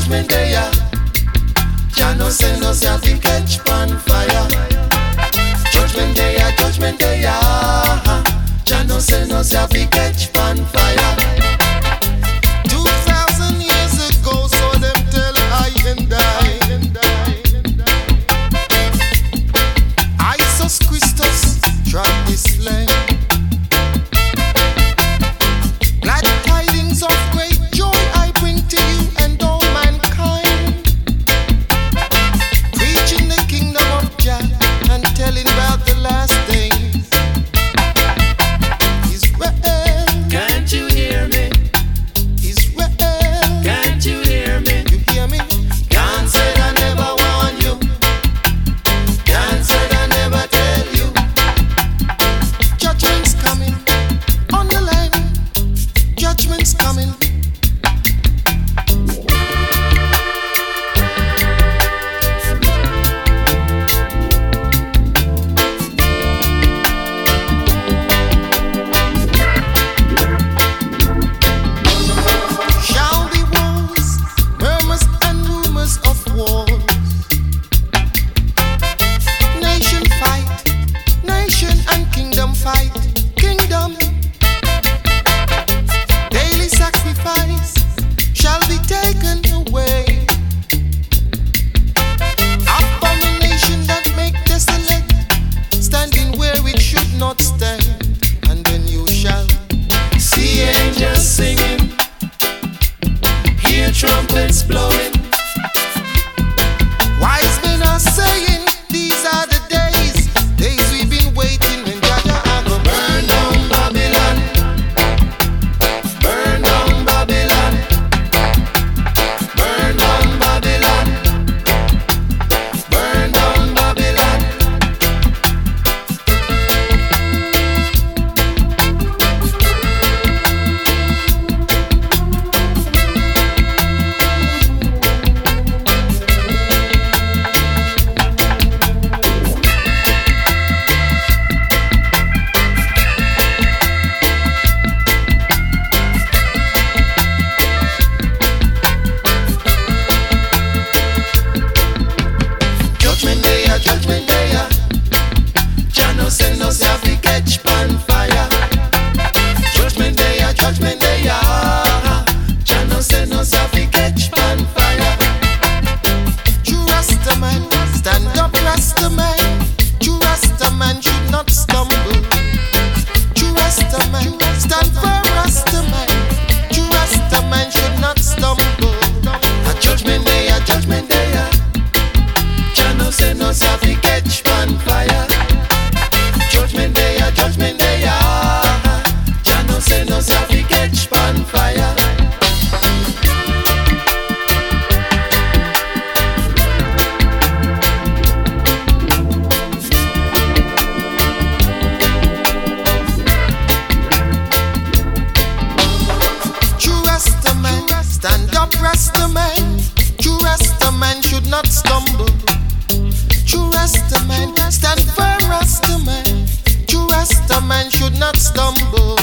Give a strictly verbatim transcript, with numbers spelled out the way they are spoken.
judgment day, yeah. Jah no send us here to catch pan fire. Judgment day, yeah, judgment day, yeah. Jah no send us here to catch pan fire. Two thousand years ago, so them tell I and I. Jesus Christus trod this land. Glad tidings of great joy I bring to you and all mankind. Preaching the kingdom of Jah and telling about the last days. Israel, Can't you hear me? Israel, Can't you hear me? you hear me? Can't say I never warn you. Can't say I never tell you. Judgment's coming on the land. Judgment's coming. Shall be wars, murmurs and rumors of wars. Nation fight, nation and kingdom fight, kingdom. Daily sacrifice shall be taken away. Abomination that make desolate, standing where it should not stand. And then you shall See angels singing, hear trumpets blowing. wise men are saying, these are the days, days we've been waiting when Jaja I go Burn down Babylon, burn down Babylon, burn down Babylon, burn down Babylon. Judgment day, yeah, judgment day, yeah. Jah no send us here to catch pan fire. Judgment day, yeah, judgment day, yeah. Jah no send us here to catch pan fire. True Rasta man, stand up Rasta man. True Rasta man should not stumble. True Rasta man, stand firm Rasta man. True Rasta man should not stumble. A judgment day, a judgment day, yeah. Jah no send us here to catch pan fire. Judgment day, a judgment day, yeah. Jah no send us here to catch pan fire. True Rasta man, stand up Rasta man. True Rasta man should not stumble. True Rasta man, stand firm Rasta man. True Rasta man should not stumble.